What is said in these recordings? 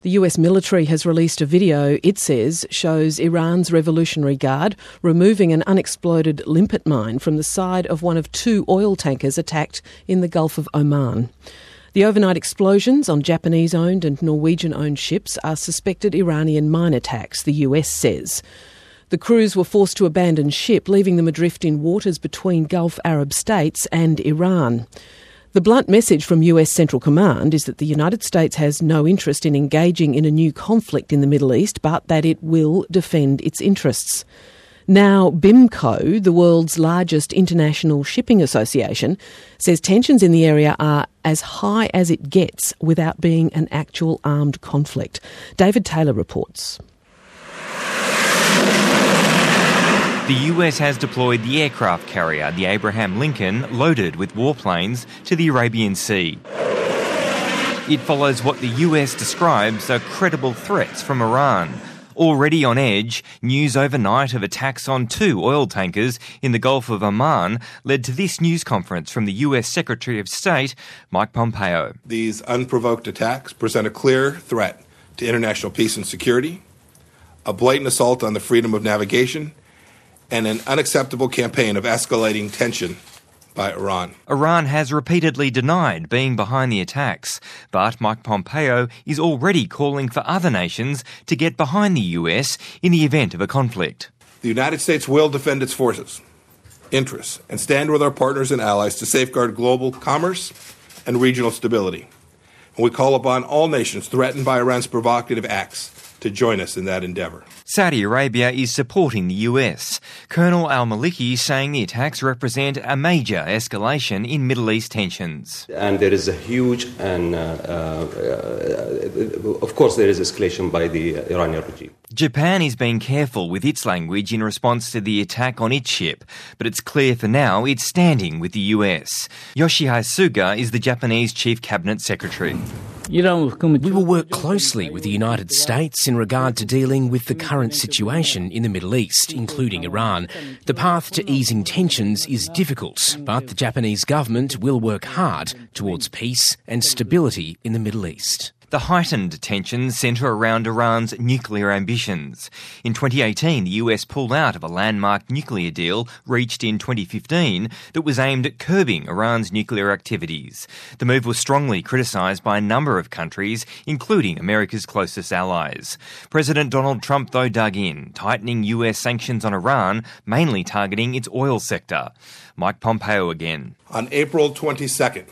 The US military has released a video it says shows Iran's Revolutionary Guard removing an unexploded limpet mine from the side of one of two oil tankers attacked in the Gulf of Oman. The overnight explosions on Japanese-owned and Norwegian-owned ships are suspected Iranian mine attacks, the US says. The crews were forced to abandon ship, leaving them adrift in waters between Gulf Arab states and Iran. The blunt message from US Central Command is that the United States has no interest in engaging in a new conflict in the Middle East, but that it will defend its interests. Now, BIMCO, the world's largest international shipping association, says tensions in the area are as high as it gets without being an actual armed conflict. David Taylor reports. The US has deployed the aircraft carrier, the Abraham Lincoln, loaded with warplanes, to the Arabian Sea. It follows what the US describes are credible threats from Iran. Already on edge, news overnight of attacks on two oil tankers in the Gulf of Oman led to this news conference from the US Secretary of State, Mike Pompeo. These unprovoked attacks present a clear threat to international peace and security, a blatant assault on the freedom of navigation, and an unacceptable campaign of escalating tension by Iran. Iran has repeatedly denied being behind the attacks, but Mike Pompeo is already calling for other nations to get behind the US in the event of a conflict. The United States will defend its forces, interests, and stand with our partners and allies to safeguard global commerce and regional stability. And we call upon all nations threatened by Iran's provocative acts to join us in that endeavour. Saudi Arabia is supporting the US. Colonel al-Maliki saying the attacks represent a major escalation in Middle East tensions. And there is a huge and, of course, there is escalation by the Iranian regime. Japan is being careful with its language in response to the attack on its ship, but it's clear for now it's standing with the US. Yoshihide Suga is the Japanese Chief Cabinet Secretary. We will work closely with the United States in regard to dealing with the current situation in the Middle East, including Iran. The path to easing tensions is difficult, but the Japanese government will work hard towards peace and stability in the Middle East. The heightened tensions centre around Iran's nuclear ambitions. In 2018, the US pulled out of a landmark nuclear deal reached in 2015 that was aimed at curbing Iran's nuclear activities. The move was strongly criticised by a number of countries, including America's closest allies. President Donald Trump, though, dug in, tightening US sanctions on Iran, mainly targeting its oil sector. Mike Pompeo again. On April 22nd,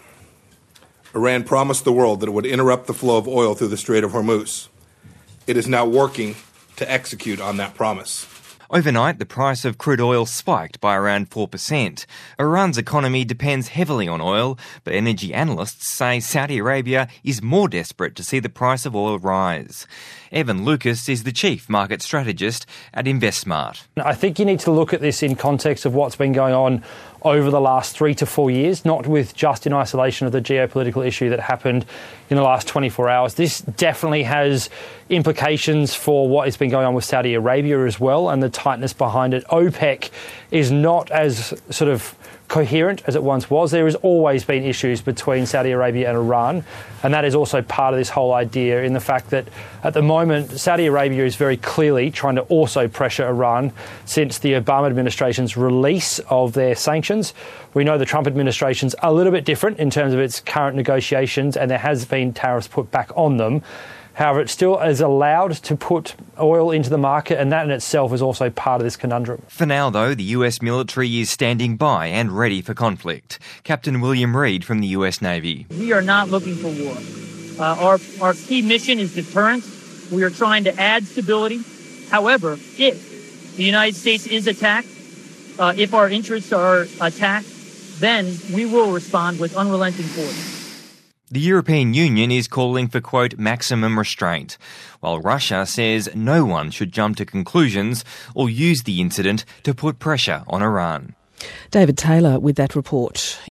Iran promised the world that it would interrupt the flow of oil through the Strait of Hormuz. It is now working to execute on that promise. Overnight, the price of crude oil spiked by around 4%. Iran's economy depends heavily on oil, but energy analysts say Saudi Arabia is more desperate to see the price of oil rise. Evan Lucas is the chief market strategist at InvestSmart. I think you need to look at this in context of what's been going on over the last 3 to 4 years, not with just in isolation of the geopolitical issue that happened in the last 24 hours. This definitely has implications for what has been going on with Saudi Arabia as well and the tightness behind it. OPEC is not as sort of coherent as it once was. There has always been issues between Saudi Arabia and Iran, and that is also part of this whole idea in the fact that at the moment Saudi Arabia is very clearly trying to also pressure Iran since the Obama administration's release of their sanctions. We know the Trump administration's a little bit different in terms of its current negotiations, and there has been tariffs put back on them. However, it still is allowed to put oil into the market, and that in itself is also part of this conundrum. For now, though, the US military is standing by and ready for conflict. Captain William Reed from the US Navy. We are not looking for war. Our key mission is deterrence. We are trying to add stability. However, if the United States is attacked, if our interests are attacked, then we will respond with unrelenting force. The European Union is calling for, quote, maximum restraint, while Russia says no one should jump to conclusions or use the incident to put pressure on Iran. David Taylor with that report.